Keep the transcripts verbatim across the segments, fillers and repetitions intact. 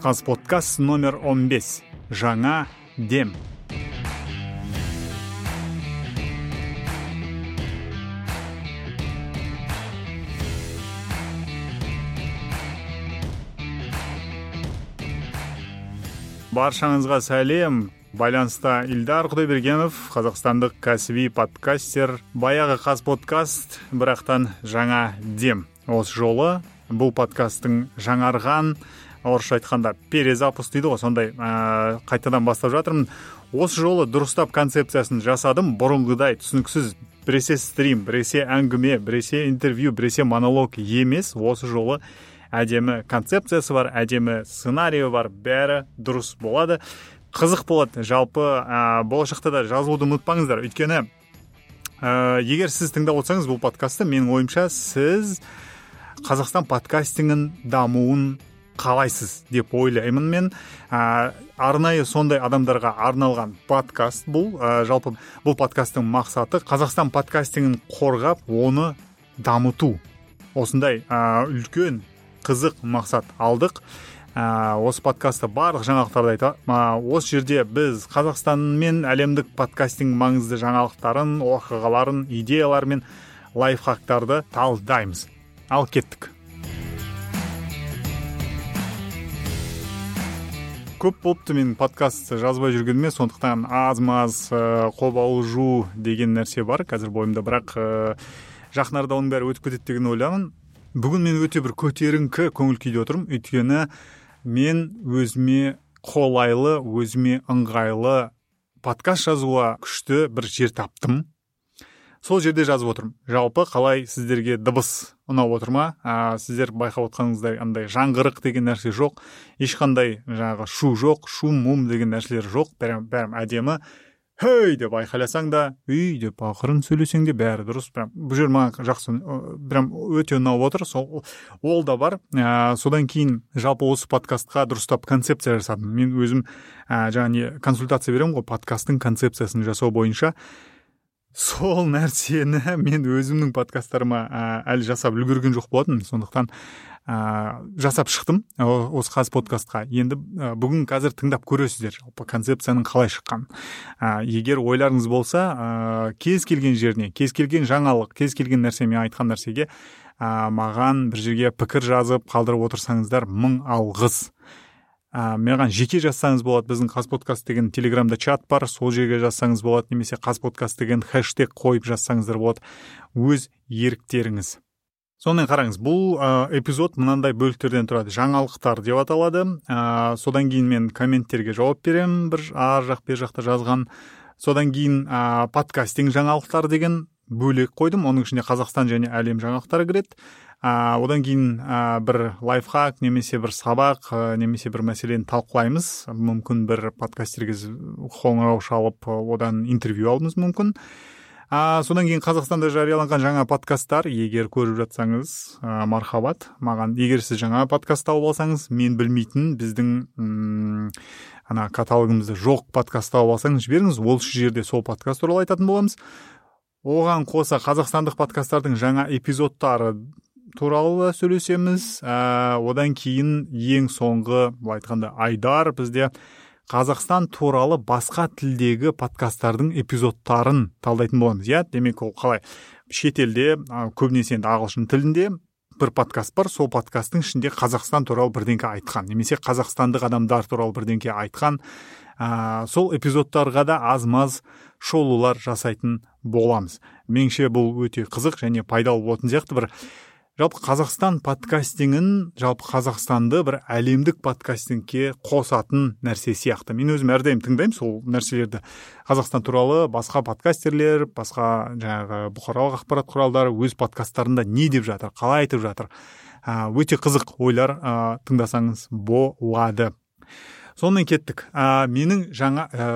Қазподкаст номер он бес. Жаңа дем. Баршаңызға сәлем. Байланыста Ильдар Құдайбергенов, қазақстандық кәсіби подкастер. Баяғы Қазподкаст, бірақтан жаңа дем. Осы жолы бұл подкасттың жаңарған, орысша айтқанда перезапуск дейді ғой, сондай ә, қайтадан бастап жатырмын. Осы жолы дұрыстап концепциясын жасадым. Бұрынғыдай түсініксіз біресе стрим, біресе әңгіме, біресе интервью, біресе монолог емес. Осы жолы әдемі концепциясы бар, әдемі сценарийі бар, бәрі дұрыс болады. Қызық болады. Жалпы ә, болашақта да жазылуды ұмытпаңыздар. Өйткені ә, егер сіз тыңдап отырсаңыз бұл подкастты, менің ойымша сіз Қазақстан подкастингін дамуын қалайсыз деп ойлаймын мен. Ә, арнайы сондай адамдарға арналған подкаст бұл. Ә, жалпы бұл подкасттың мақсаты Қазақстан подкастингін қорғап, оны дамыту. Осындай ә, үлкен қызық мақсат алдық. Ә, осы подкастта барлық жаңалықтарды айтамын. Осы жерде біз Қазақстан мен әлемдік подкастинг маңызды жаңалықтарын, оқиғаларын, идеялар мен лайфхактарды талдаймыз. Ал кеттік. Көп болыпты мен подкаст жазбай жүргеніме, сондықтан аз-маз қобалжу деген нәрсе бар қазір бойымда, бірақ жақын арада оның бәрі өтіп кетеді деген ойлаймын. Бүгін мен өте бір көтеріңкі көңіл күйде отырмын, өйткені мен өзіме қолайлы, өзіме ыңғайлы подкаст жазуға күшті бір жер таптым. Сол жерде жазып отырмын. Жалпы қалай сіздерге дыбыс ұнап отыр ма? А, сіздер байқап отқаныңыздай андай жаңғырық деген нәрсе жоқ. Ешқандай жаңағы шу жоқ, шум, мум деген нәрселер жоқ. Бәрім, бәрім әдемі. Хей деп айқайласаң да, үй деп ақырын сөйлесең де бәрі дұрыс. Бұл жер маған жақсы, прям өте ұнап отыр. Сол, ол да бар. А, содан кейін жалпы осы подкастқа дұрыстап концепция жасадым. Мен өзім а, жаңа консультация беремін ғой, подкасттың концепциясын жасау бойынша. Сол нәрсені мен өзімнің подкасттарыма ә, әлі жасап үлгерген жоқ болатын, сондықтан ә, жасап шықтым осы Қазподкастқа. Енді ә, бүгін қазір тыңдап көресіздер жалпы концепцияның қалай шыққан. Ә, егер ойларыңыз болса, ә, кез келген жеріне, кез келген жаңалық, кез келген нәрсе, мен айтқан нәрсеге ә, маған бір жерге пікір жазып қалдырып отырсаңыздар, мың алғыс. А, маған жеке жазсаңыз болады. Біздің Қазподкаст деген телеграмда чат бар, сол жерге жазсаңыз болады, немесе Қазподкаст деген хэштег қойып жазсаңыздар болады. Өз еріктеріңіз. Сонымен қараңыз, бұл ә, эпизод мынандай бөліктерден тұрады. Жаңалықтар деп аталады. Ә, содан кейін мен комменттерге жауап беремін, бір ар жақ бер жақта жазған. Содан кейін ә, подкастинг жаңалықтар деген бөлек қойдым. Оның ішінде Қазақстан және әлем жаңалықтары кіреді. А, одан кейін а, бір лайфхак, немесе бір сабақ, а, немесе бір мәселені талқылаймыз. Мүмкін бір подкастерге қоңырау шалып, одан интервью алдыңыз мүмкін. А, содан кейін Қазақстанда жарияланған жаңа подкасттар, егер көріп жатсаңыз, а, мархабат. Маған, егер сіз жаңа подкаст тауып алсаңыз, мен білмейтін біздің м- ана каталогымызда жоқ подкаст тауып алсаңыз, жіберіңіз. Ол жерде сол подкаст туралы айтатын боламыз. Оған қоса қазақстандық подкасттардың жаңа эпизодтары туралы сөйлесеміз. Ә, одан кейін ең соңғы, былай айтқанда, Айдар бізде Қазақстан туралы басқа тілдегі подкасттардың эпизодтарын талдайтын боламыз. Я, демек ол қалай? Шетелде, көбінесе енді ағылшын тілінде бір подкаст бар, сол подкасттың ішінде Қазақстан туралы бірдеңке айтқан, немесе қазақстандық адамдар туралы бірдеңке айтқан. Ә, сол эпизодтарға да аз-маз шолулар жасайтын боламыз. Меніңше бұл өте қызық және пайдалы болатын сияқты. Бір жалпы Қазақстан подкастингін, жалпы Қазақстанды бір әлемдік подкастингке қосатын нәрсе сияқты. Мен өзім әрдайым тыңдаймын сол нәрселерді. Қазақстан туралы басқа подкастерлер, басқа жаңағы бұқаралық ақпарат құралдары өз подкасттарында не деп жатыр, қалай айтып жатыр. Ә, өте қызық ойлар ә, тыңдасаңыз болады. Сонымен кеттік. Ә, менің жаңа ә,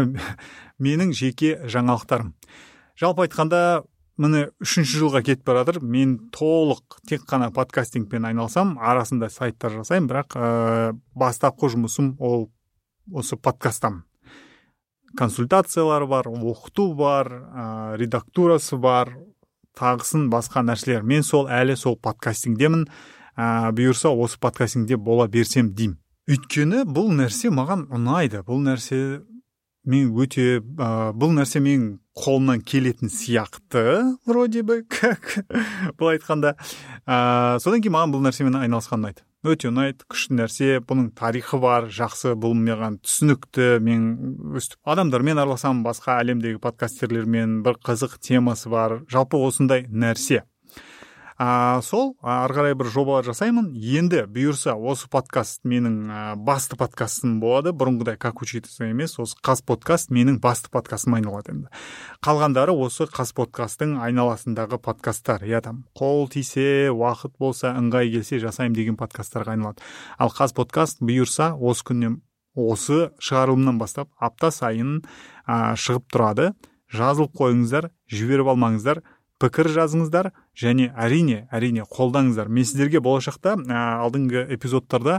менің жеке жаңалықтарым. Жалпы айтқанда, міне үшінші жылға кетіп баратыр. Мен толық тек қана подкастингпен айналсам, арасында сайттар жасаймын, бірақ ә, бастапқы жұмысым ол осы подкасттан. Консультациялар бар, оқыту бар, ә, редактурасы бар, тағысын басқа нәрселер. Мен сол әлі сол подкастингдемін. Ә, бұйырса осы подкастингде бола берсем деймін. Өйткені бұл нәрсе маған ұнайды. Бұл нәрсе мен өте ә, бұл нәрсе менің қолымнан келетін сияқты, вроде бы, как былай айтқанда. Ә, содан кейін маған бұл нәрсемен айналысқан ұнайды. Өте ұнайды, күшті нәрсе, бұның тарихы бар, жақсы, бұл маған түсінікті, мен өстіп адамдармен араласамын, басқа әлемдегі подкастерлермен, бір қызық темасы бар, жалпы осындай нәрсе. А, сол ары қарай бір жобалар жасаймын. Енді бұйырса осы подкаст менің а, басты подкастым болады. Бұрынғыдай как учиться емес, осы қаз подкаст менің басты подкастым айналады енді. Қалғандары осы қаз подкасттың айналасындағы подкасттар. Я там қол тисе, уақыт болса, ыңғай келсе жасаймын деген подкасттарға айналады. Ал қаз подкаст бұйырса осы күннен, осы шығарылымнан бастап апта сайын а, шығып тұрады. Жазылып қойыңыздар, жіберіп алмаңыздар. Пікір жазыңыздар және әрине, әрине қолдаңыздар. Мен сіздерге болашақта ә, алдыңғы эпизодтарда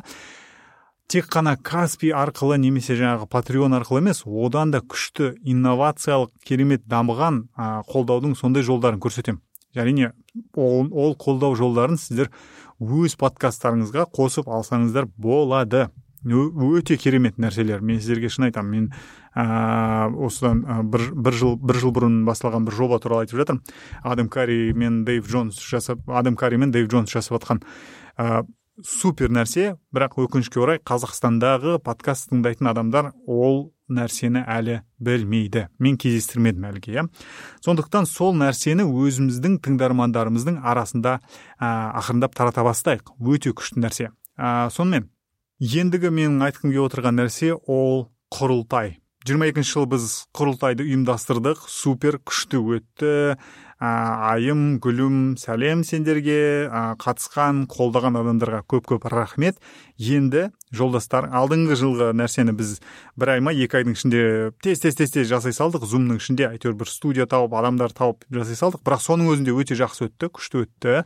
тек қана Каспи арқылы немесе жаңағы Patreon арқылы емес, одан да күшті инновациялық керемет дамыған ә, қолдаудың сондай жолдарын көрсетемін. Әрине ол, ол қолдау жолдарын сіздер өз подкасттарыңызға қосып алсаңыздар болады. Өте керемет нәрселер. Мен сіздерге шын айтамын. Мен ә, осыдан ә, бір, бір жыл бір жыл бұрын басталған бір жоба туралы айтып жатырмын. Адам Карри мен Дэйв Джонс жасап, Адам Карри мен Дэйв Джонс жасап жатқан ә, супер нәрсе, бірақ өкінішке орай Қазақстандағы подкаст тыңдайтын адамдар ол нәрсені әлі білмейді. Мен кездестірмедім әліге, иә. Сондықтан сол нәрсені өзіміздің тыңдармандарымыздың арасында ә, ақырындап тарата бастайық. Өте күшті нәрсе. Ә, сонымен ендігі менің айтқым келіп отырған нәрсе ол құрылтай. жиырма екінші жылы біз құрылтайды ұйымдастырдық, супер күшті өтті. Ә, айым, гүлім, сәлем сендерге, ә, қатысқан, қолдаған адамдарға көп-көп рахмет. Енді жолдастар, алдыңғы жылғы нәрсені біз бір ай ма, екі айдың ішінде тез-тез-тез жасай салдық. Зумның ішінде әйтеуір бір студия тауып, адамдар тауып жасай салдық. Бірақ соның өзінде өте жақсы өтті, күшті өтті.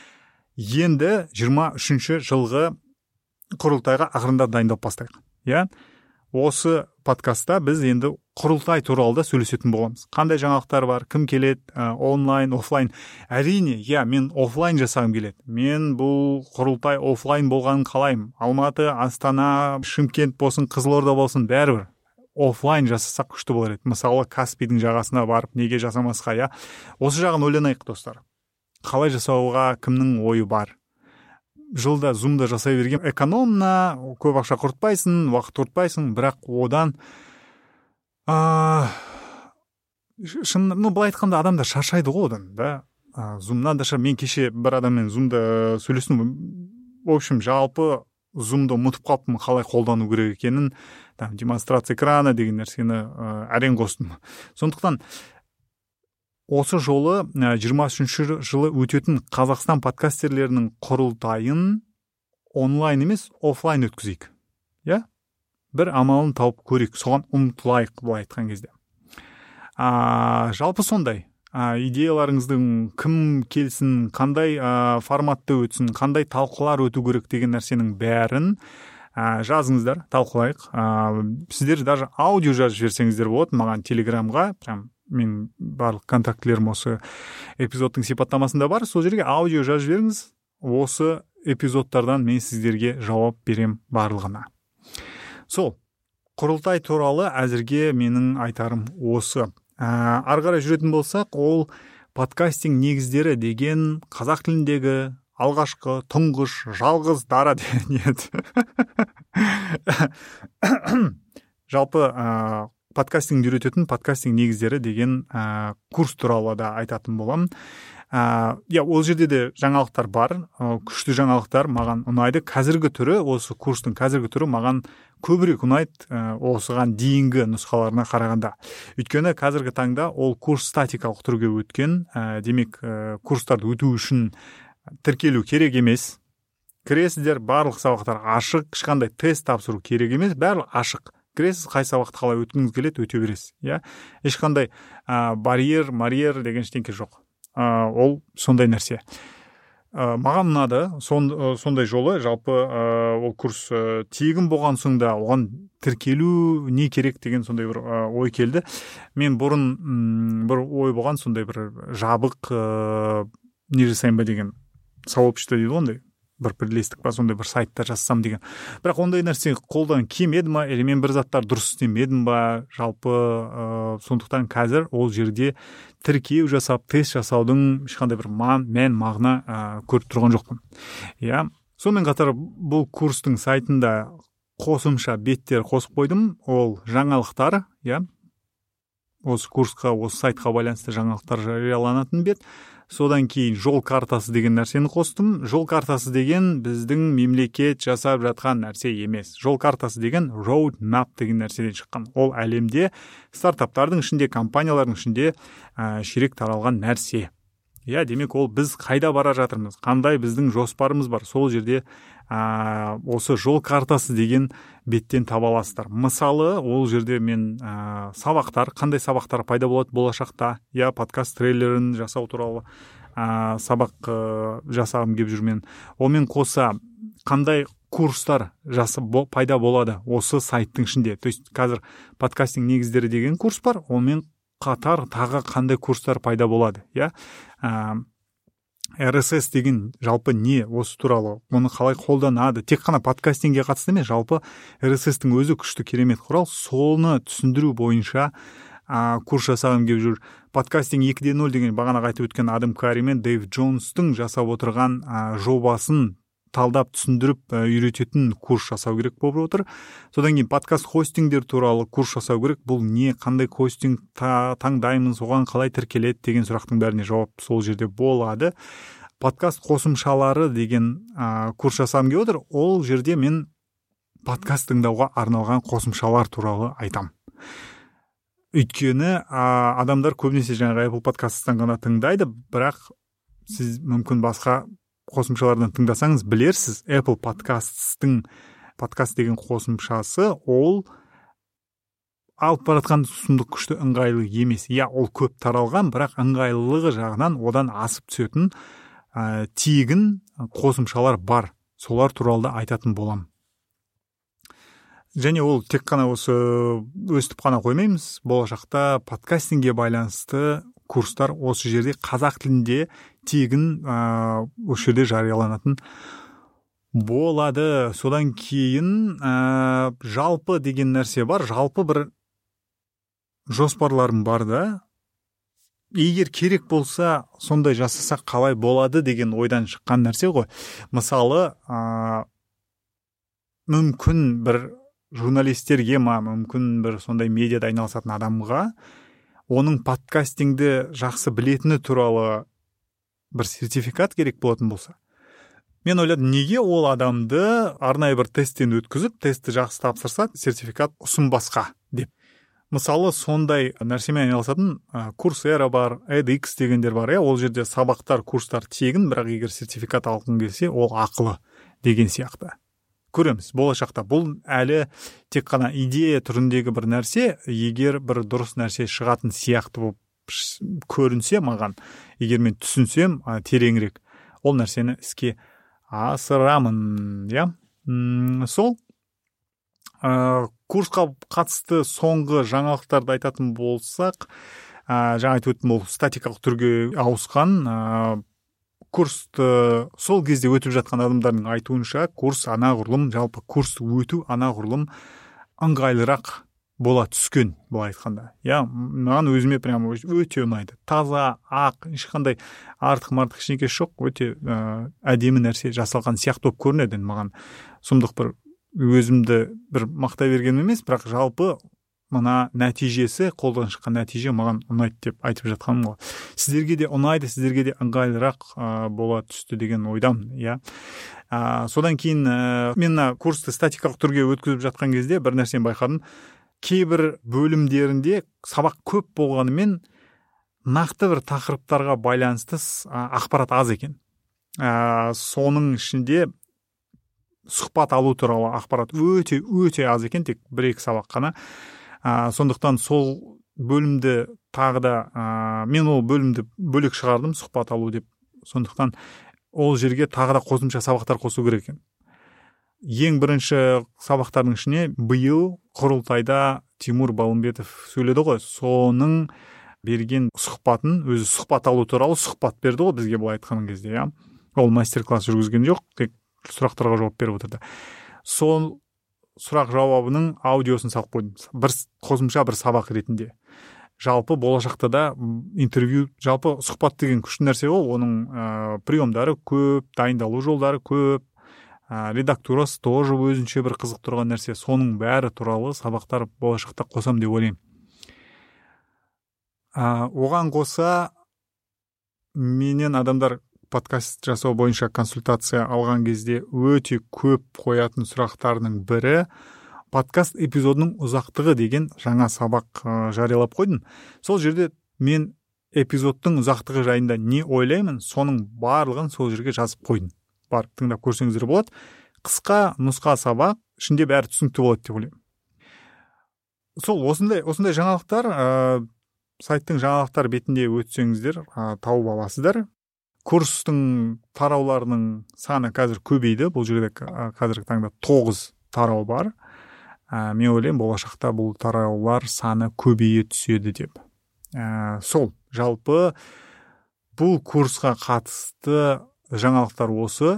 Енді жиырма үшінші жылғы құрылтайға ақырында дайындап бастайық. Я? Осы подкастта біз енді құрылтай туралы да сөйлесетін боламыз. Қандай жаңалықтар бар, кім келеді, ә, онлайн, офлайн. Әрине, я, мен офлайн жасағым келеді. Мен бұл құрылтай офлайн болғанын қалаймын. Алматы, Астана, Шымкент болсын, Қызылорда болсын, бәрібір офлайн жасасақ күшті болар еді. Мысалы, Каспийдің жағасына барып, неге жасамасқа, я? Осы жағын ойланайық, достар. Қалай жасауға кімнің ойы бар? Жылда зумда жасай берген экономна, көп ақша құртпайсың, уақыт құртпайсың, бірақ одан а, шын, ну, былай айтқанда адамдар шаршайды ғой одан, да. А, зумнан да шар, мен кеше бір адаммен зумда сөйлестім. В общем, жалпы зумды ұмытып қалыппын, қалай қолдану керек екенін, там демонстрация экрана деген нәрсені ә, әрең қостым. Сондықтан осы жолы жиырма үшінші жылы өтетін Қазақстан подкастерлерінің құрылтайын онлайн емес, офлайн өткізейік. Я? Бір амалын тауып көрейік, соған ұмтылайық, былай айтқан кезде. А, жалпы сондай. А, идеяларыңыздың кім келсін, қандай а, форматты өтсін, қандай талқылар өту керек деген нәрсенің бәрін а, жазыңыздар, талқылайық. А, сіздер даже аудио жазып жіберсеңіздер болады маған телеграмға, прям мен барлық контактілерім осы эпизодтың сипаттамасында бар. Сол жерге аудио жазып жіберіңіз. Осы эпизодтардан мен сіздерге жауап берем барлығына. Сол, құрылтай туралы әзірге менің айтарым осы. Ә, ары қарай жүретін болсақ, ол подкастинг негіздері деген қазақ тіліндегі алғашқы, тұңғыш, жалғыз дара деген жалпы ә, подкастинг үйрететін подкастинг негіздері деген ә, курс туралы да айтатын боламын. Ә, я, ол жерде де жаңалықтар бар, ә, күшті жаңалықтар маған ұнайды. Қазіргі түрі, осы курстың қазіргі түрі маған көбірек ұнайды ә, осыған дейінгі нұсқаларына қарағанда. Өйткені қазіргі таңда ол курс статикалық түрге өткен, ә, демек ә, курстарды өту үшін тіркелу керек емес. Кіресіздер, барлық сабақтар ашық, ешқандай тест тапсыру керек емес, барлық ашық. Кіресіз, қай сабақты қалай өткіңіз келеді, өте бересіз. Я? Ешқандай ә, барьер, марьер деген ештеңке жоқ. Ә, ол сондай нәрсе. Ә, маған ұнады, сон, сондай жолы, жалпы ә, ол курс ә, тегін болған соң да оған тіркелу не керек деген сондай бір ә, ой келді. Мен бұрын м, бір ой болған сондай бір жабық ә, не жасайын ба деген сообщество дейді ондай. бір бірлестік па сондай бір сайтта жазсам деген. Бірақ ондай нәрсе қолдан келмеді ма, или мен бір заттар дұрыс істемедім ба, жалпы ә, сондықтан қазір ол жерде тіркеу жасап тест жасаудың ешқандай бір мән мағына ә, көріп тұрған жоқпын. Иә. Сонымен қатар бұл курстың сайтында қосымша беттер қосып қойдым. Ол жаңалықтар, иә. Осы курсқа, осы сайтқа байланысты жаңалықтар жарияланатын бет. Содан кейін жол картасы деген нәрсені қостым. Жол картасы деген біздің мемлекет жасап жатқан нәрсе емес. Жол картасы деген road map деген нәрседен шыққан. Ол әлемде стартаптардың ішінде, компаниялардың ішінде ә, ширек таралған нәрсе. Иә, демек ол біз қайда бара жатырмыз, қандай біздің жоспарымыз бар, сол жерде ә, осы жол картасы деген беттен таба аласыздар. Мысалы, ол жерде мен ә, сабақтар, қандай сабақтар пайда болады болашақта, иә, подкаст трейлерін жасау туралы ә, сабақ ә, жасағым келіп жүрмен. Онымен қоса қандай курстар жасы бо, пайда болады осы сайттың ішінде. То есть қазір подкастинг негіздері деген курс бар, онымен қатар тағы қандай курстар пайда болады, иә. эр эс эс деген жалпы не, осы туралы, оны қалай қолданады, тек қана подкастингге қатысты емес, жалпы эр эс эс-тің өзі күшті керемет құрал, соны түсіндіру бойынша ә, курс жасағым келіп жүр. Подкастинг екі нөл нөл деген бағана айтып өткен Адам Кари мен Дэйв Джонстың жасап отырған ә, жобасын талдап түсіндіріп ә, үйрететін курс жасау керек болып отыр. Содан кейін подкаст хостингдер туралы курс жасау керек. Бұл не, қандай хостинг та, таңдаймыз, оған қалай тіркеледі деген сұрақтың бәріне жауап сол жерде болады. Подкаст қосымшалары деген ә, курс жасағым келіп отыр. Ол жерде мен подкаст тыңдауға арналған қосымшалар туралы айтам. Өйткені ә, адамдар көбінесе жаңағы Apple подкасттан ғана тыңдайды, бірақ сіз мүмкін басқа қосымшалардан тыңдасаңыз білерсіз, Apple подкасттың подкаст деген қосымшасы ол алып баратқан сұмдық күшті ыңғайлы емес. Иә, ол көп таралған, бірақ ыңғайлылығы жағынан одан асып түсетін ә, тегін қосымшалар бар. Солар туралы айтатын болам. Және ол тек қана осы өстіп қана қоймаймыз. Болашақта подкастингге байланысты курстар осы жерде қазақ тілінде тегін ә, осы жерде жарияланатын болады. Содан кейін ә, жалпы деген нәрсе бар. Жалпы бір жоспарларым бар да. Егер керек болса, сондай жасасақ қалай болады деген ойдан шыққан нәрсе ғой. Мысалы, ә, мүмкін бір журналистерге ма, мүмкін бір сондай медиада айналысатын адамға оның подкастингді жақсы білетіні туралы бір сертификат керек болатын болса. Мен ойладым, неге ол адамды арнайы бір тесттен өткізіп, тестті жақсы тапсырса, сертификат ұсынбасқа деп. Мысалы, сондай нәрсемен айналысатын Coursera бар, edX дегендер бар, ол жерде сабақтар, курстар тегін, бірақ егер сертификат алғың келсе, ол ақылы деген сияқты. Көреміз, болашақта бұл әлі тек қана идея түріндегі бір нәрсе, егер бір дұрыс нәрсе шығатын сияқты болып көрінсе маған, егер мен түсінсем тереңірек, ол нәрсені іске асырамын, иә. Сол ә, курсқа қатысты соңғы жаңалықтарды айтатын болсақ, ә, жаңа айтып өттім, ол статикалық түрге ауысқан. ә, Курсты сол кезде өтіп жатқан адамдардың айтуынша, курс анағұрлым, жалпы курс өту анағұрлым ыңғайлырақ бола түскен, былай айтқанда. Я, маған өзіме прямо өте ұнайды. Таза, ақ, ешқандай артық-мартық ештеңе жоқ, өте ә, әдемі нәрсе жасалған сияқты болып көрінеді. Маған сұмдық бір өзімді бір мақтай берген емес, бірақ жалпы мына нәтижесі, қолдан шыққан нәтиже маған ұнайды деп айтып жатқаным ғой. Сіздерге де ұнайды, сіздерге де ыңғайлырақ ә, бола түсті деген ойдам, иә. Ә, содан кейін ә, мен курсты статикалық түрге өткізіп жатқан кезде бір нәрсені байқадым. Кейбір бөлімдерінде сабақ көп болғанымен нақты бір тақырыптарға байланысты ақпарат аз екен. Ә, соның ішінде сұхбат алу туралы ақпарат өте өте аз екен, тек бір-екі сабақ қана. ә, сондықтан сол бөлімді тағы да ә, мен ол бөлімді бөлек шығардым, сұхбат алу деп. Сондықтан ол жерге тағы да қосымша сабақтар қосу керек екен. Ең бірінші сабақтардың ішіне биыл құрылтайда Тимур Балымбетов сөйледі ғой, соның берген сұхбатын, өзі сұхбат алу туралы сұхбат берді ғой бізге, былай айтқан кезде, иә. Ол мастер-класс жүргізген жоқ, тек сұрақтарға жауап беріп отырды. Сол сұрақ жауабының аудиосын салып қойдым, бір қосымша бір сабақ ретінде. Жалпы болашақта да интервью, жалпы сұхбат деген күшті нәрсе ол, оның ә, приемдары көп, дайындалу жолдары көп, ә, редактурасы тоже өзінше бір қызық тұрған нәрсе. Соның бәрі туралы сабақтар болашақта қосам деп ойлаймын. Ә, оған қоса менен адамдар подкаст жасау бойынша консультация алған кезде өте көп қоятын сұрақтарының бірі подкаст эпизодының ұзақтығы деген жаңа сабақ ә, жариялап қойдым. Сол жерде мен эпизодтың ұзақтығы жайында не ойлаймын, соның барлығын сол жерге жазып қойдым. Барып тыңдап көрсеңіздер болады. Қысқа нұсқа сабақ, ішінде бәрі түсінікті болады деп ойлаймын. Сол осындай осындай жаңалықтар ә, сайттың жаңалықтар бетінде өтсеңіздер ә, тауып аласыздар. Курстың тарауларының саны қазір көбейді. Бұл жерде қазіргі таңда тоғыз тарау бар. Ә, мен ойлаймын, болашақта бұл тараулар саны көбейе түседі деп. Ә, сол, жалпы бұл курсқа қатысты жаңалықтар осы.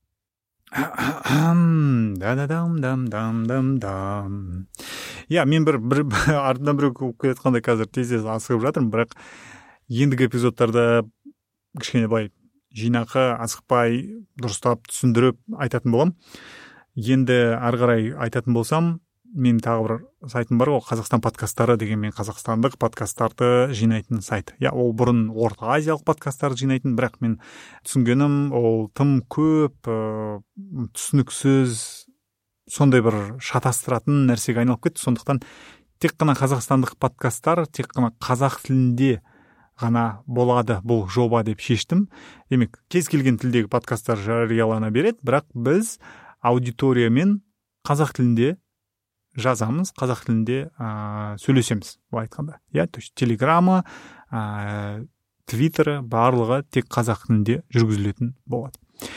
Я, мен бір, бір артынан бір көп кетқандай қазір тез-тез асығып жатырмын, бірақ ендігі эпизодтарда кішкене былай жинақы асықпай дұрыстап түсіндіріп айтатын болам. Енді ары қарай айтатын болсам, мен тағы бір сайтым бар, ол Қазақстан подкасттары деген, мен қазақстандық подкасттарды жинайтын сайт. Я, ол бұрын Орта Азиялық подкасттарды жинайтын, бірақ мен түсінгенім, ол тым көп, ә, түсініксіз, сондай бір шатастыратын нәрсеге айналып кетті. Сондықтан тек қана қазақстандық подкасттар, тек қана қазақ тілінде ғана болады бұл жоба деп шештім. Демек, кез келген тілдегі подкасттар жариялана береді, бірақ біз аудиториямен қазақ тілінде жазамыз, қазақ тілінде ә, сөйлесеміз, бұл айтқанда. Я, то есть телеграмма, ә, твиттері барлығы тек қазақ тілінде жүргізілетін болады.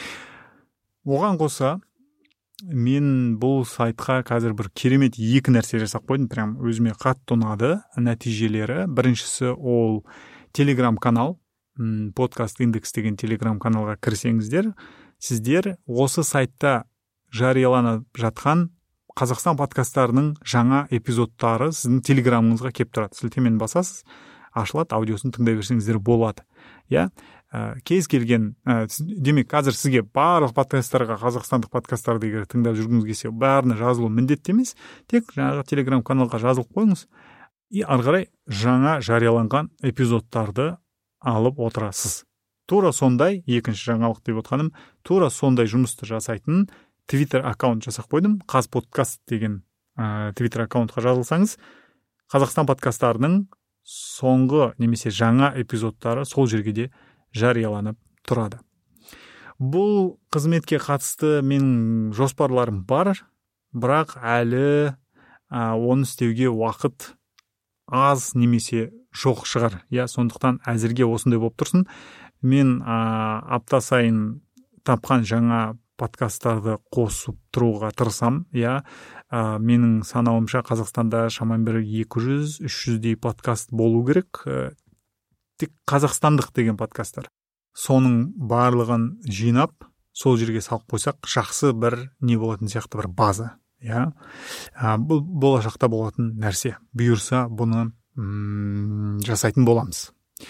Оған қоса, мен бұл сайтқа қазір бір керемет екі нәрсе жасап қойдым, прям өзіме қатты ұнады нәтижелері. Біріншісі ол телеграм-канал, подкаст индекс деген телеграм-каналға кірсеңіздер, сіздер осы сайтта жарияланып жатқан Қазақстан подкасттарының жаңа эпизодтары сіздің телеграмыңызға кеп тұрады. Сілтемені басасыз, ашылады, аудиосын тыңдай берсеңіздер болады. Я, ә, кез келген, ә, демек, қазір сізге барлық подкасттарға, қазақстандық подкасттарды егер тыңдап жүргіңіз келсе, бәріне жазылу міндетті емес, тек жаңағы телеграм-каналға жазылып қойыңыз, и ары қарай жаңа жарияланған эпизодтарды алып отырасыз. Тура сондай, екінші жаңалық деп отқаным, тура сондай жұмысты жасайтын Twitter аккаунт жасап қойдым. Қаз подкаст деген ә, Twitter аккаунтқа жазылсаңыз, Қазақстан подкасттарының соңғы немесе жаңа эпизодтары сол жерге де жарияланып тұрады. Бұл қызметке қатысты мен жоспарларым бар, бірақ әлі ә, оны істеуге уақыт аз немесе жоқ шығар. Я, сондықтан әзірге осындай болып тұрсын. Мен ә, апта сайын тапқан жаңа подкасттарды қосып тұруға тырысам. Я, ә, менің санауымша Қазақстанда шамамен бір екі жүз үш жүздей подкаст болу керек. Ә, тек қазақстандық деген подкасттар. Соның барлығын жинап, сол жерге салып қойсақ, жақсы бір не болатын сияқты бір база. Я, ә, бұл болашақта болатын нәрсе. Бұйырса, бұны м- жасайтын боламыз.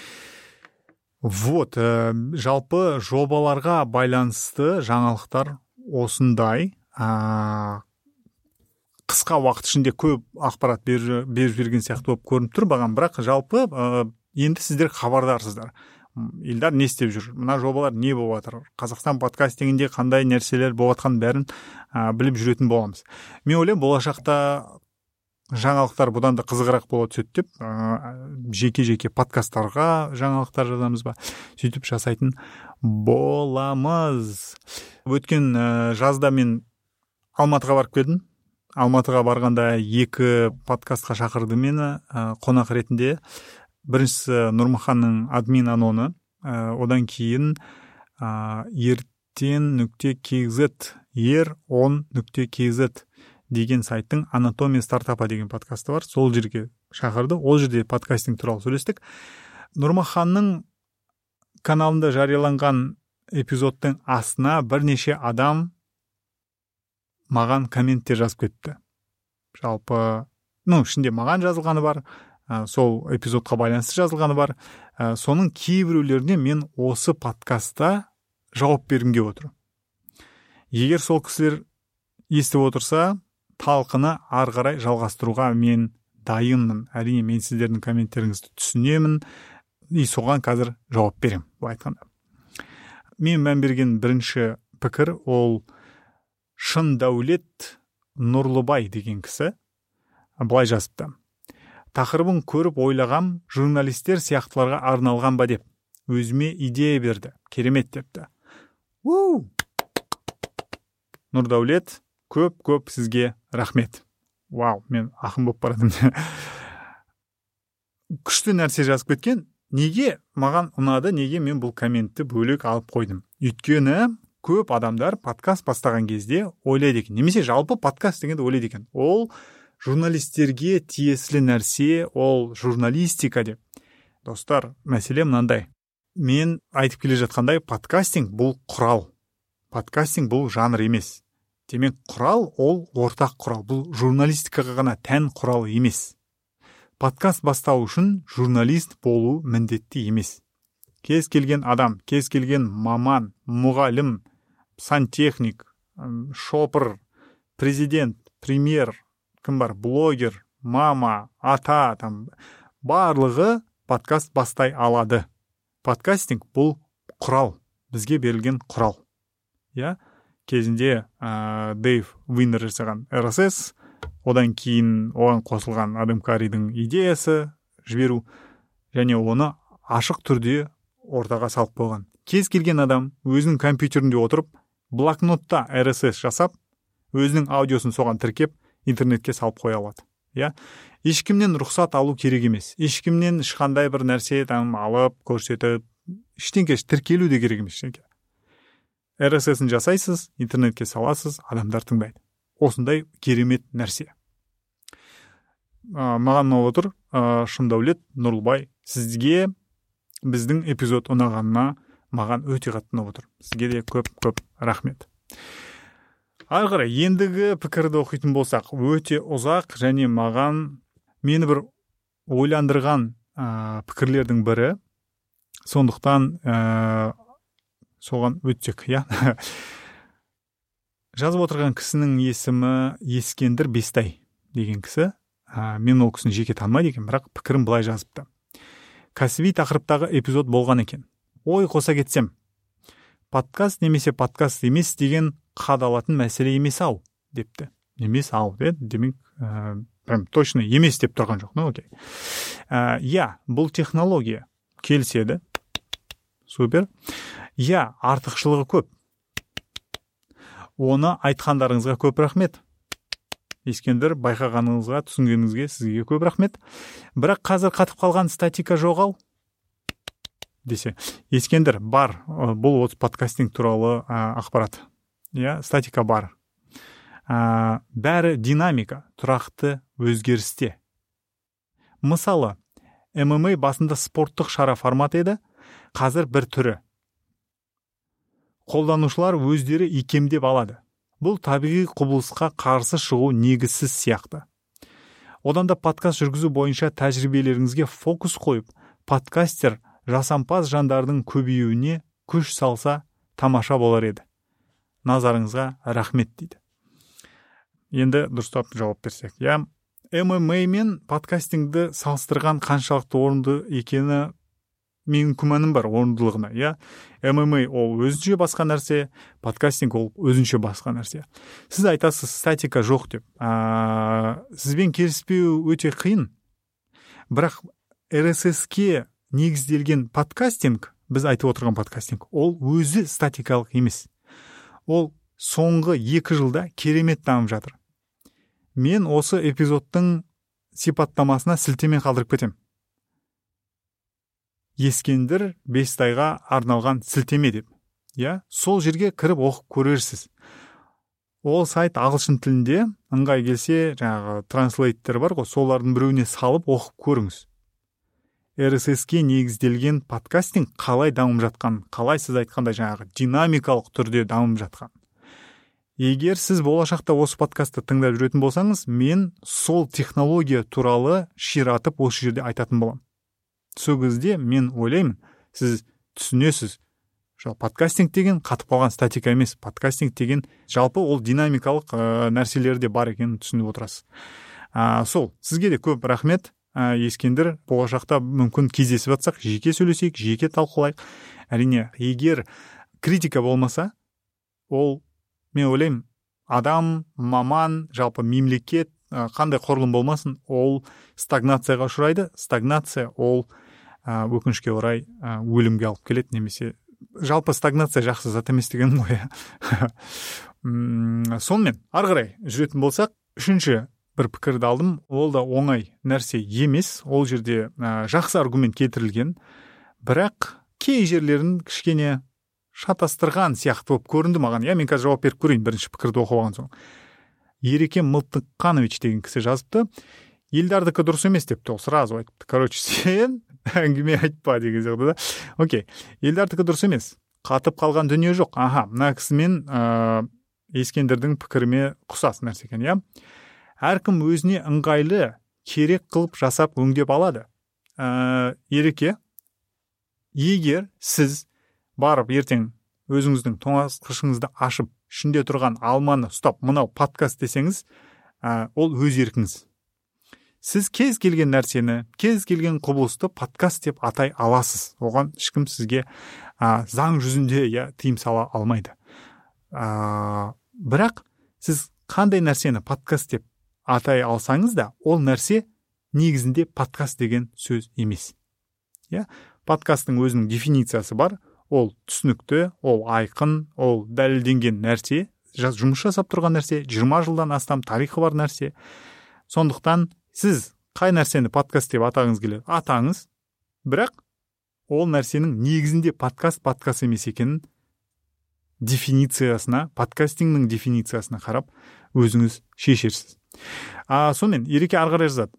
Вот, ә, жалпы жобаларға байланысты жаңалықтар осындай. Ә, қысқа уақыт ішінде көп ақпарат беріп берген сияқты болып көрініп тұр, бағам, бірақ жалпы ә, енді сіздер хабардарсыздар. Елдар не істеп жүр? Мына жобалар не болып жатыр? Қазақстан подкастингінде қандай нәрселер болып жатқан бәрін ә, біліп жүретін боламыз. Мен ойлаймын, болашақта жаңалықтар бұдан да қызығырақ бола түседі деп, жеке-жеке подкасттарға жаңалықтар жазамыз ба, сөйтіп жасайтын боламыз. Өткен ә, жазда мен Алматыға барып келдім. Алматыға барғанда екі подкастқа шақырды мені ә, қонақ ретінде. Біріншісі Нұрмаханның админ аноны, ә, одан кейін ә, ертен нүкте кз, ер он нүкте кз деген сайттың анатомия стартапа деген подкасты бар. Сол жерге шақырды. Ол жерде подкастинг туралы сөйлестік. Нұрмаханның каналында жарияланған эпизодтың астына бірнеше адам маған комменттер жазып кетті. Жалпы, ну, ішінде маған жазылғаны бар, ә, сол эпизодқа байланысты жазылғаны бар. Ә, соның кейбіреулеріне мен осы подкастта жауап бергім келіп отыр. Егер сол кісілер естіп отырса, талқыны ары қарай жалғастыруға мен дайынмын. Әрине, мен сіздердің комменттеріңізді түсінемін, и соған қазір жауап беремін, былай айтқанда. Мен мән берген бірінші пікір ол Шындәулет Нұрлыбай деген кісі былай жазыпты. Тақырыбын көріп ойлағам, журналистер сияқтыларға арналған ба деп, өзіме идея берді. Керемет депті. Уу! Нұрдәулет, көп-көп сізге рахмет. Вау, мен ақын болып барадым. Күшті нәрсе жазып кеткен. Неге маған ұнады, неге мен бұл комментті бөлек алып қойдым? Өйткені көп адамдар подкаст бастаған кезде ойлайды екен, немесе жалпы подкаст дегенді ойлайды екен. Ол журналистерге тиесілі нәрсе, ол журналистика деп. Достар, мәселе мынандай. Мен айтып келе жатқандай, подкастинг бұл құрал. Подкастинг бұл жанр емес. Демек, құрал ол ортақ құрал. Бұл журналистикаға ғана тән құрал емес. Подкаст бастау үшін журналист болу міндетті емес. Кез келген адам, кез келген маман, мұғалім, сантехник, шопыр, президент, премьер, кім бар, блогер, мама, ата, там, барлығы подкаст бастай алады. Подкастинг бұл құрал, бізге берілген құрал. Я кезінде ә, Дэйв Уиннер жасаған эр эс эс, одан кейін оған қосылған Адам Каридің идеясы жіберу, және оны ашық түрде ортаға салып қойған. Кез келген адам өзінің компьютерінде отырып, блокнотта эр эс эс жасап, өзінің аудиосын соған тіркеп, интернетке салып қоя алады. Я? Ешкімнен рұқсат алу керек емес. Ешкімнен ешқандай бір нәрсе там алып, көрсетіп, ештеңке тіркелу де керек емес. эр эс эс-ін жасайсыз, интернетке саласыз, адамдар тыңдайды. Осындай керемет нәрсе. А, маған мынау отыр, а, Шындәулет Нұрлыбай, сізге біздің эпизод ұнағанына маған өте қатты ұнап отыр. Сізге де көп-көп рахмет. Ары қарай, ендігі пікірді оқитын болсақ, өте ұзақ және маған мені бір ойландырған ә, пікірлердің бірі. Сондықтан ә, соған өтсек, я. Жазып отырған кісінің есімі Ескендір Бестай деген кісі. Ә, мен ол кісіні жеке танымайды екен, бірақ пікірін былай жазыпты. Кәсіби тақырыптағы эпизод болған екен. Ой, қоса кетсем. Подкаст немесе подкаст емес деген қадалатын мәселе емес ау, депті. Емес ау, деді. Демек, ә, прям точно емес деп тұрған жоқ. Ну, окей. Ә, я, бұл технология келіседі. Супер. Я, артықшылығы көп. Оны айтқандарыңызға көп рахмет. Ескендір, байқағаныңызға, түсінгеніңізге сізге көп рахмет. Бірақ қазір қатып қалған статика жоқ ау, десе. Ескендір, бар. Бұл осы подкастинг туралы ә, ақпарат. Я, статика бар. Ә, бәрі динамика, тұрақты өзгерісте. Мысалы, эм эм а басында спорттық шара формат еді, қазір бір түрі. Қолданушылар өздері икемдеп алады. Бұл табиғи құбылысқа қарсы шығу негізсіз сияқты. Одан да подкаст жүргізу бойынша тәжірибелеріңізге фокус қойып, подкастер жасампаз жандардың көбеюіне күш салса тамаша болар еді. Назарыңызға рахмет дейді. Енді дұрыстап жауап берсек. Я, эм эм а мен подкастингді салыстырған қаншалықты орынды екені менің күмәнім бар орындылығына. Я, эм эм а ол өзінше басқа нәрсе, подкастинг ол өзінше басқа нәрсе. Сіз айтасыз, статика жоқ деп. А, сізбен келіспеу өте қиын. Бірақ эр эс эс-ке негізделген подкастинг, біз айтып отырған подкастинг, ол өзі статикалық емес. Ол соңғы екі жылда керемет дамып жатыр. Мен осы эпизодтың сипаттамасына сілтеме қалдырып кетем. Ескендір Бестайға арналған сілтеме деп. Я, сол жерге кіріп оқып көрерсіз. Ол сайт ағылшын тілінде, ыңғай келсе, жаңағы транслейттер бар ғой, солардың біреуіне салып оқып көріңіз. эр эс эс-ке негізделген подкастинг қалай дамып жатқан, қалай сіз айтқандай жаңағы динамикалық түрде дамып жатқан. егер сіз болашақта осы подкастты тыңдап жүретін болсаңыз, мен сол технология туралы ширатып осы жерде айтатын боламын. Сол кезде мен ойлаймын, сіз түсінесіз, жалпы подкастинг деген қатып қалған статика емес, подкастинг деген жалпы ол динамикалық ә, нәрселерде бар екенін түсініп отырасыз. ә, сол сізге де көп рахмет. ә, Ескендір, болашақта мүмкін кездесіп жатсақ, жеке сөйлесейік, жеке талқылайық. Әрине, егер критика болмаса, ол, мен ойлаймын, адам, маман, жалпы мемлекет, ә, қандай құрылым болмасын, ол стагнацияға ұшырайды. Стагнация ол ә, өкінішке орай ә, өлімге алып келеді, немесе жалпы стагнация жақсы зат емес деген ғой. Сонымен ары қарай жүретін болсақ, үшінші бір пікірді алдым. Ол да оңай нәрсе емес. Ол жерде ә, жақсы аргумент келтірілген, бірақ кей жерлерін кішкене шатастырған сияқты болып көрінді маған. Я мен қазір жауап беріп көрейін бірінші пікірді оқып алған соң. Ереке Мылтықанович деген кісі жазыпты. Елдардікі дұрыс емес депті, ол сразу айтыпты. Короче, сен әңгіме айтпа деген сияқты да. Окей, елдардікі дұрыс емес. Қатып қалған дүние жоқ. Аха, мына кісімен ә, Ескендірдің пікіріме құсас нәрсе екен, иә. Әркім өзіне ыңғайлы керек қылып жасап өңдеп алады. Ә, Ереке, егер сіз барып ертең өзіңіздің тоңазытқышыңызды ашып, ішінде тұрған алманы ұстап, мынау подкаст десеңіз, ә, ол өз еркіңіз. Сіз кез келген нәрсені, кез келген құбылысты подкаст деп атай аласыз. Оған ешкім сізге ә, заң жүзінде я тыйым сала алмайды. Ә, бірақ сіз қандай нәрсені подкаст деп атай алсаңыз да, ол нәрсе негізінде подкаст деген сөз емес. Я, подкасттың өзінің дефинициясы бар. Ол түсінікті, ол айқын, ол дәлелденген нәрсе, жұмыс жасап тұрған нәрсе, жиырма жылдан астам тарихы бар нәрсе. Сондықтан сіз қай нәрсені подкаст деп атағыңыз келеді, атаңыз, бірақ ол нәрсенің негізінде подкаст подкаст емес екенін дефинициясына, подкастингнің дефинициясына қарап өзіңіз шешерсіз. А сонымен Ереке ары қарай жазады.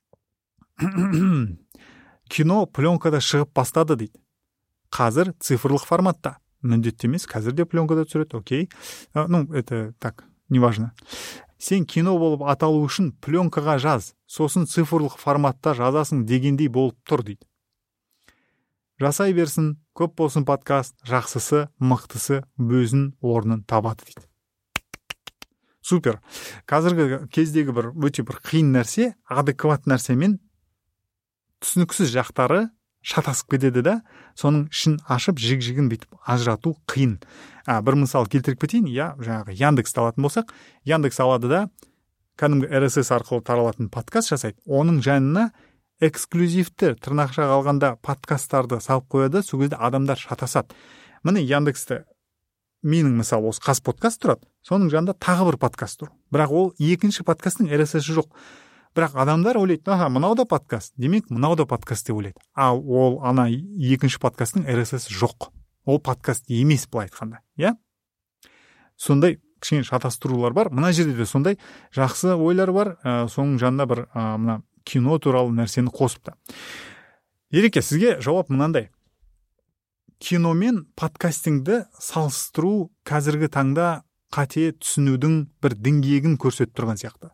Кино пленкада шығып бастады дейді. Қазір цифрлық форматта. Міндетті емес, қазір де пленкада түсіреді, окей. А, ну, это так, неважно. Сен кино болып аталу үшін пленкаға жаз, сосын цифрлық форматта жазасың дегендей болып тұр дейді. Жасай берсін, көп болсын подкаст, жақсысы, мықтысы өзін орнын табады дейді. Супер. Қазіргі кездегі бір өте бір қиын нәрсе, адекват нәрсемен түсініксіз жақтары шатасып кетеді да, соның ішін ашып жік-жігін бүйтіп ажырату қиын. А, бір мысал келтіріп кетейін, я жаңағы Яндексті алатын болсақ, Яндекс алады да, кәдімгі эр эс эс арқылы таралатын подкаст жасайды. Оның жанына эксклюзивті тырнақша қалғанда подкасттарды салып қояды, сол кезде адамдар шатасады. Міне Яндексті менің мысалы осы қас подкаст тұрады, соның жанында тағы бір подкаст тұр. Бірақ ол екінші подкасттың эр эс эс жоқ. Бірақ адамдар ойлайды, аха, мынау да подкаст, демек мынау да подкаст деп ойлайды. Ал ол ана екінші подкасттың эр эс эс жоқ. Ол подкаст емес былай айтқанда, иә? Сондай кішкене шатастырулар бар. Мына жерде де сондай жақсы ойлар бар. Ә, соның жанында бір ә, мына кино туралы нәрсені қосыпты. Ереке, сізге жауап мынандай. Кино мен подкастингді салыстыру қазіргі таңда қате түсінудің бір деңгейін көрсетіп тұрған сияқты.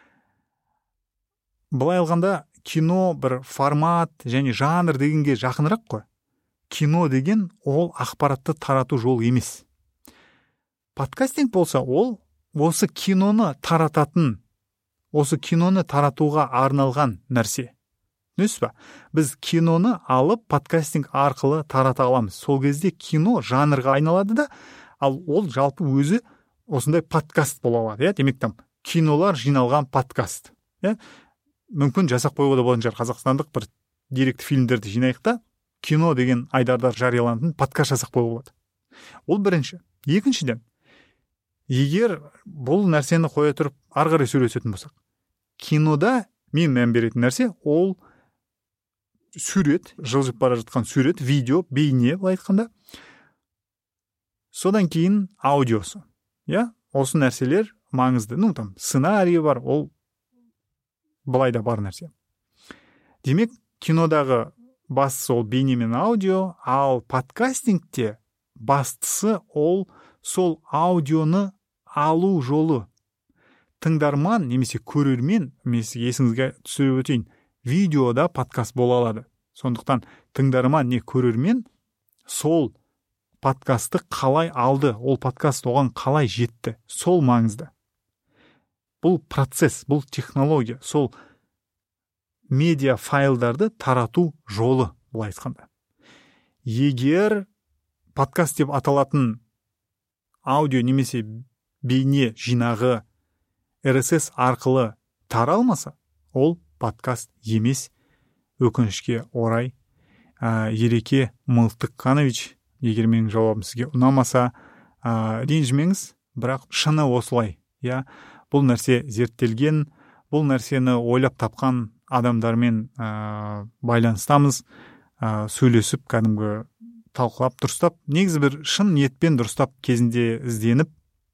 Былай алғанда кино бір формат және жанр дегенге жақынырақ қой. Кино деген ол ақпаратты тарату жол емес. Подкастинг болса ол осы киноны тарататын, осы киноны таратуға арналған нәрсе. Түсінесіз ба? Біз киноны алып подкастинг арқылы тарата аламыз. Сол кезде кино жанрға айналады да, ал ол жалпы өзі осындай подкаст бола алады. Я, демек там кинолар жиналған подкаст. Я, мүмкін жасақ қоюға да болатын шығар, қазақстандық бір деректі фильмдерді жинайық та, кино деген айдарда жарияланатын подкаст жасақ қоюға болады. Ол бірінші. Екіншіден, егер бұл нәрсені қоя тұрып ары қарай сөйлесетін болсақ, кинода мен мән беретін нәрсе ол сурет, жылжып бара жатқан сурет, видео, бейне былай айтқанда. Содан кейін аудиосы. Я, осы нәрселер маңызды. Ну, там сценарий бар, ол былай да бар нәрсе. Демек, кинодағы бастысы ол бейне мен аудио, ал подкастингте бастысы ол сол аудионы алу жолы. Тыңдарман немесе көрермен, мен есіңізге түсіріп өтейін, видеода подкаст бола алады. Сондықтан тыңдарман не көрермен сол подкастты қалай алды, ол подкаст оған қалай жетті, сол маңызды. Бұл процесс, бұл технология, сол медиа файлдарды тарату жолы, былай айтқанда. Егер подкаст деп аталатын аудио немесе бейне жинағы эр эс эс арқылы таралмаса, ол подкаст емес. Өкінішке орай, ә, Ереке Мылтыққанович, егер менің жауабым сізге ұнамаса, ә, ренжімеңіз, бірақ шыны осылай. Я, бұл нәрсе зерттелген, бұл нәрсені ойлап тапқан адамдармен ә, байланыстамыз, ә, сөйлесіп, кәдімгі талқылап, дұрыстап, негізі бір шын ниетпен дұрыстап кезінде ізденіп,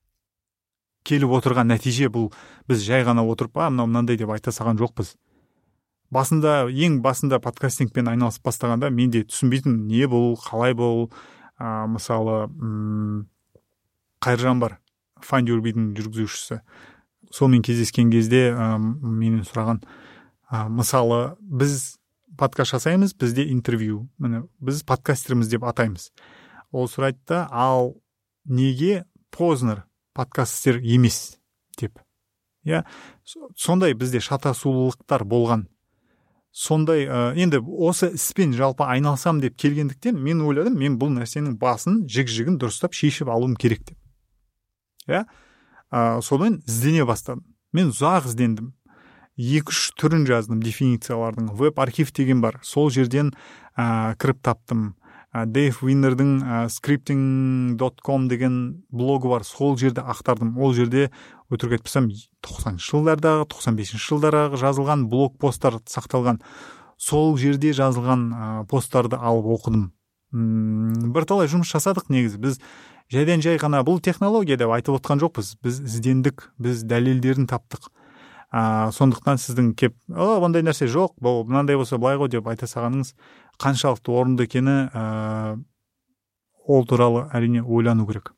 келіп отырған нәтиже бұл. Біз жай ғана отырып, а, мынау мынандай деп айта салған жоқпыз. Басында, ең басында подкастингпен айналысып бастағанда мен де түсінбейтін, не бұл, қалай бұл. ә, мысалы м- Қайыржан бар, Find Your Beat'ің жүргізушісі. Сонымен кездескен кезде ә, менен сұраған, ә, мысалы біз подкаст жасаймыз, бізде интервью, міне біз подкастерміз деп атаймыз. Ол сұрайды да, ал неге Познер подкастер емес деп. Я, сондай бізде шатасулықтар болған. Сондай, ә, енді осы іспен жалпы айналсам деп келгендіктен мен ойладым, мен бұл нәрсенің басын, жік-жігін дұрыстап шешіп алуым керек деп. Я, ә, содан іздене бастадым. Мен ұзақ іздендім. Екі-үш түрін жаздым, дефинициялардың. Веб-архив деген бар. Сол жерден ә, кіріп таптым. Дэйв Виннердің scripting dot com деген блогы бар, сол жерде ақтардым. Ол жерде өтірік айтпасам тоқсаныншы жылдардағы, тоқсан бесінші жылдардағы жазылған блог посттар сақталған. Сол жерде жазылған ә, посттарды алып оқыдым. М- бірталай жұмыс жасадық негізі. Біз жайдан жай ғана бұл технология деп айтып отқан жоқпыз. Біз іздендік, біз дәлелдерін таптық. А, сондықтан сіздің кеп, о, ондай нәрсе жоқ, бұл мынандай болса былай ғой деп айта салғаныңыз қаншалықты орынды екені, ә, ол туралы әрине ойлану керек.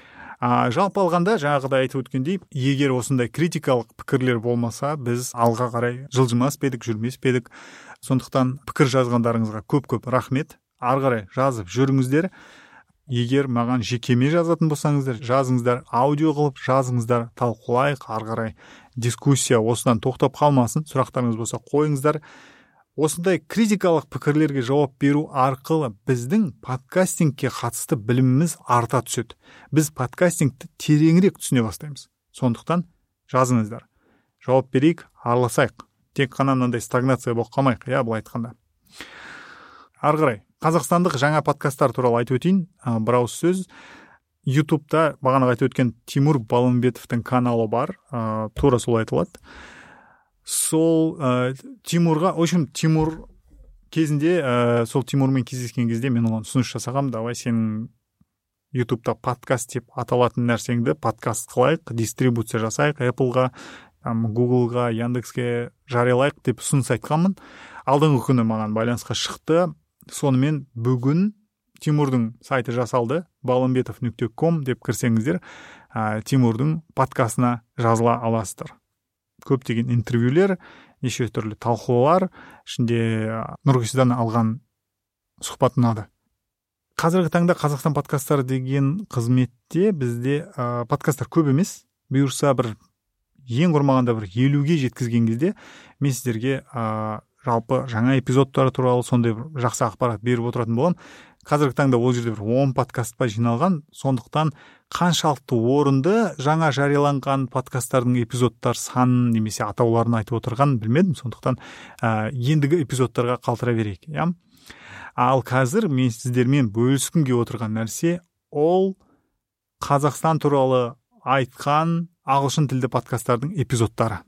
А, жалпы алғанда, жаңағыда айтып өткендей, егер осындай критикалық пікірлер болмаса, біз алға қарай жылжымас педік, жүрмес педік. Сондықтан пікір жазғандарыңызға көп-көп рахмет. Ары қарай жазып жүріңіздер. Егер маған жекеме жазатын болсаңыздар, жазыңыздар, аудио қылып жазыңыздар, талқылайық, ары қарай дискуссия осыдан тоқтап қалмасын. Сұрақтарыңыз болса қойыңыздар. Осындай критикалық пікірлерге жауап беру арқылы біздің подкастингке қатысты біліміміз арта түседі. Біз подкастингті тереңірек түсіне бастаймыз. Сондықтан жазыңыздар. Жауап берейік, араласайық. Тек қана мынандай стагнация болып қалмайық, я былай айтқанда. Ары қарай қазақстандық жаңа подкасттар туралы айтып өтейін. Бір ауыз сөз. ютубта бағана айтып өткен Тимур Балымбетовтың каналы бар. Ә, тура сол айтылады. Сол ә, Тимурға, в общем, Тимур кезінде, ә, сол Тимурмен кездескен кезде мен оған ұсыныс жасағам, давай сенің ютубта подкаст деп аталатын нәрсеңді подкаст қылайық, дистрибуция жасайық, Appleға, Googleға, Яндекске жариялайық деп ұсыныс айтқанмын. Алдыңғы күні маған байланысқа шықты. Сонымен бүгін Тимурдың сайты жасалды, балымбетов нүкте ком деп кірсеңіздер, ә, Тимурдың подкастына жазыла аласыздар. Көптеген интервьюлер, неше түрлі талқылаулар, ішінде Нұрғисадан алған сұхбат ұнады. Қазіргі таңда Қазақстан подкасттары деген қызметте бізде ә, подкасттар көп емес. Бұйырса бір ең құрмағанда бір елуге жеткізген кезде мен сіздерге ә, жалпы жаңа эпизодтары туралы сондай бір жақсы ақпарат беріп отыратын болам. Қазіргі таңда ол жерде бір он подкаст па жиналған, сондықтан қаншалықты орынды жаңа жарияланған подкасттардың эпизодтар санын немесе атауларын айтып отырған білмедім, сондықтан ә, ендігі эпизодтарға қалтыра берейік. Я? Ал қазір мен сіздермен бөліскім келіп отырған нәрсе, ол Қазақстан туралы айтқан ағылшын тілді подкасттардың эпизодтары.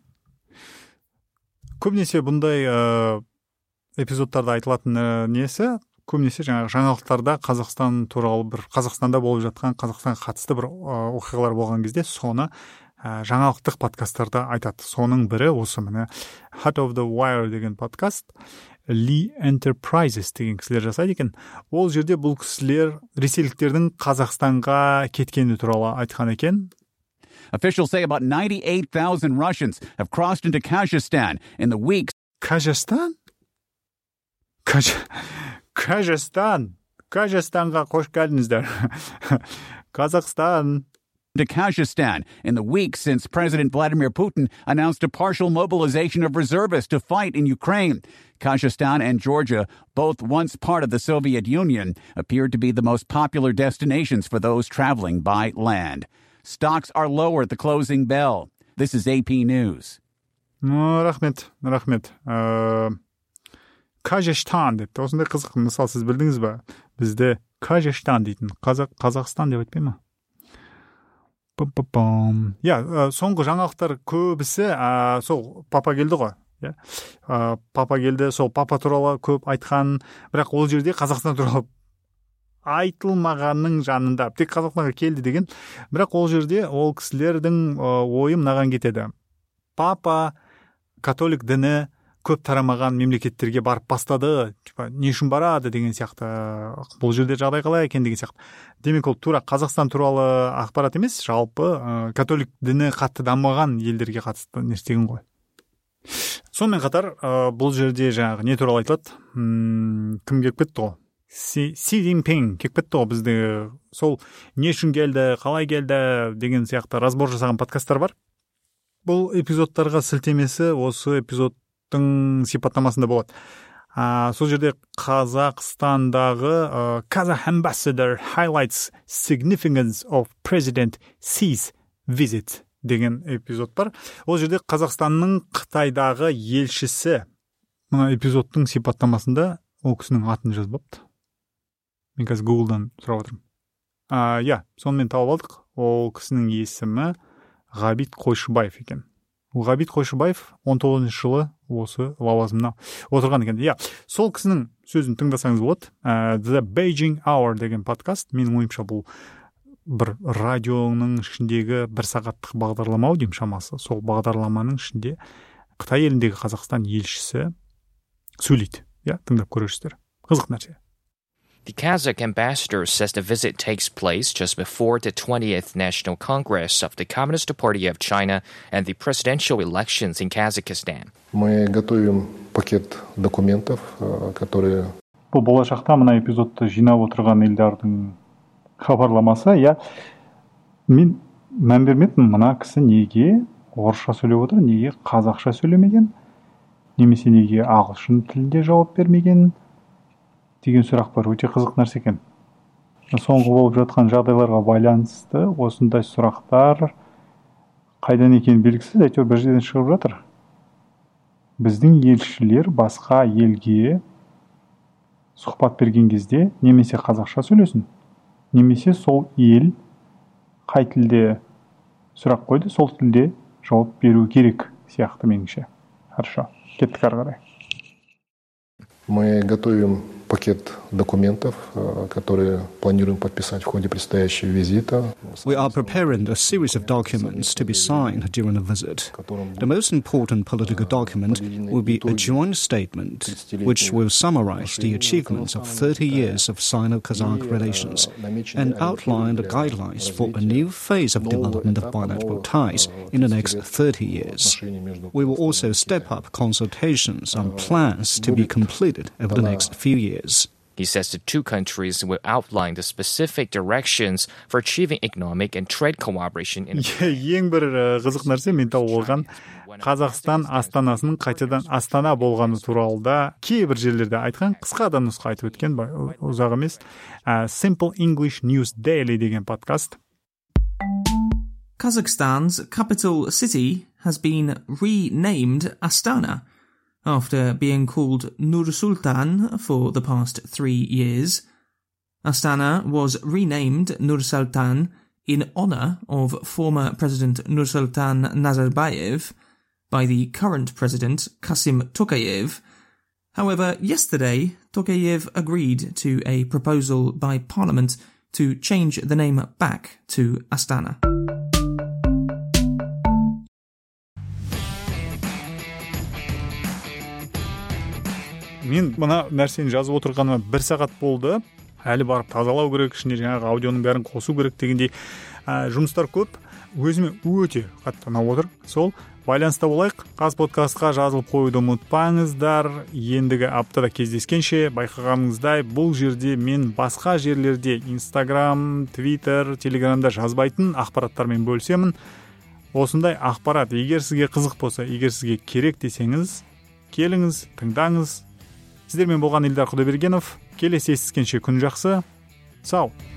Көбінесе бұндай ә, эпизодтарда айтылатын ә, несі, көбінесе жаңағы жаңалықтарда Қазақстан туралы бір Қазақстанда болып жатқан, Қазақстанға қатысты бір ә, оқиғалар болған кезде соны ә, жаңалықтық подкасттарда айтады. Соның бірі осы міне Heart of the Wire деген подкаст, Lee Enterprises деген кісілер жасайды екен. Ол жерде бұл кісілер ресейліктердің Қазақстанға кеткені туралы айтқан екен. Officials say about ninety-eight thousand Russians have crossed into Kazakhstan in the weeks. Kazakhstan? Kazakhstan. Kazakhstanға қош келдіңіздер. Kazakhstan. To Kazakhstan in the weeks since President Vladimir Putin announced a partial mobilization of reservists to fight in Ukraine. Kazakhstan and Georgia, both once part of the Soviet Union, appeared to be the most popular destinations for those traveling by land. Stocks are lower at the closing bell. This is A P News. Ну, рахмет, рахмет. Kazakhstan депті. Осындай қызық мысал сіз білдіңіз ба? Бізде Kazakhstan дейтін. Қазақ, Қазақстан деп айтпай ма? Пам-пам-пам. Я, соңғы жаңалықтар көбісі, сол папа келді ғой. Я. Папа келді, сол папа туралы көп айтқан, бірақ ол жерде Қазақстан туралы айтылмағанның жанында. Тек Қазақстанға келді деген, бірақ ол жерде ол кісілердің ойы мынаған кетеді. Папа католик діні көп тарамаған мемлекеттерге барып бастады, типа не үшін барады деген сияқты. Бұл жерде жағдай қалай екен деген сияқты. Демек ол тура Қазақстан туралы ақпарат емес, жалпы католик діні қатты дамыған елдерге қатысты нәрсеген ғой. Сонымен қатар бұл жерде жаңағы не туралы айтылады? Кім келіп кетті ғой? Си Цзиньпин келіп кетті ғой бізде. Сол не үшін келді, қалай келді деген сияқты разбор жасаған подкасттар бар. Бұл эпизодтарға сілтемесі осы эпизод сипаттамасында болады. А, сол жерде Қазақстандағы uh, Kazakh ambassador highlights significance of President Xi's visit деген эпизод бар. Ол жерде Қазақстанның Қытайдағы елшісі мына эпизодтың сипаттамасында ол кісінің атын жазбапты. Мен қазір Google'дан сұрап отырмын. А, я, сонымен тауып алдық. Ол кісінің есімі Ғабит Қойшыбаев екен. Ғабит Қойшыбаев он тоғызыншы жылы осы лауазымына отырған екен. Я, сол кісінің сөзін тыңдасаңыз болады. The Beijing Hour деген подкаст. Менің ойымша бұл бір радионың ішіндегі бір сағаттық бағдарлама деймін шамасы. Сол бағдарламаның ішінде Қытай еліндегі Қазақстан елшісі сөйлейді. Я, тыңдап көресіздер. Қызық нәрсе. The Kazakh ambassador says the visit takes place just before the twentieth National Congress of the Communist Party of China and the presidential elections in Kazakhstan. Мы готовим пакет документов, которые... Бұл болашақта мына эпизодты жинап отырған елдердің хабарламасы. Я, мен мән бермедім, мына кісі неге орысша сөйлеп отыр, неге қазақша сөйлемеген, немесе неге ағылшын тілінде жауап бермеген деген сұрақ бар. Өте қызық нәрсе екен. Соңғы болып жатқан жағдайларға байланысты осындай сұрақтар қайдан екені белгісіз, әйтеуір бір жерден шығып жатыр. Біздің елшілер басқа елге сұхбат берген кезде немесе қазақша сөйлесін, немесе сол ел қай тілде сұрақ қойды, сол тілде жауап беру керек сияқты меніңше. Хорошо, кеттік ары қарай. Мы готовим пакет документов, которые планируем подписать в ходе предстоящего визита. We are preparing a series of documents to be signed during the visit. The most important political document will be a joint statement which will summarize the achievements of thirty years of Sino-Kazakh relations and outline the guidelines for a new phase of development of bilateral ties in the next thirty years. We will also step up consultations on plans to be completed over the next few years. He says the two countries will outline the specific directions for achieving economic and trade cooperation. In Ең бір қызық нәрсе мен тауып алған Қазақстан астанасының қайтадан Астана болғаны туралы да кейбір жерлерде айтқан, қысқа да нұсқа айтып өткен, ұзақ емес. Simple English News Daily деген подкаст. Kazakhstan's capital city has been renamed Astana after being called Nur-Sultan for the past three years. Astana was renamed Nur-Sultan in honor of former President Nursultan Nazarbayev by the current president Kasim Tokayev. However, yesterday, Tokayev agreed to a proposal by parliament to change the name back to Astana. Мен мына нәрсені жазып отырғаныма бір сағат болды. әлі барып тазалау керек, ішіне жаңағы аудионың бәрін қосу керек дегендей жұмыстар көп. Өзіме өте қатты ұнап отыр. Сол байланыста болайық. Қазподкастқа жазылып қоюды ұмытпаңыздар. Ендігі аптада кездескенше, байқағаныңыздай бұл жерде мен басқа жерлерде Instagram, Twitter, Telegramда жазбайтын ақпараттармен бөлісемін. Осындай ақпарат егер сізге қызық болса, егер сізге керек десеңіз, келіңіз, тыңдаңыз. Сіздермен болған Ильдар Құдайбергенов. Келесі естіскенше күн жақсы. Сау.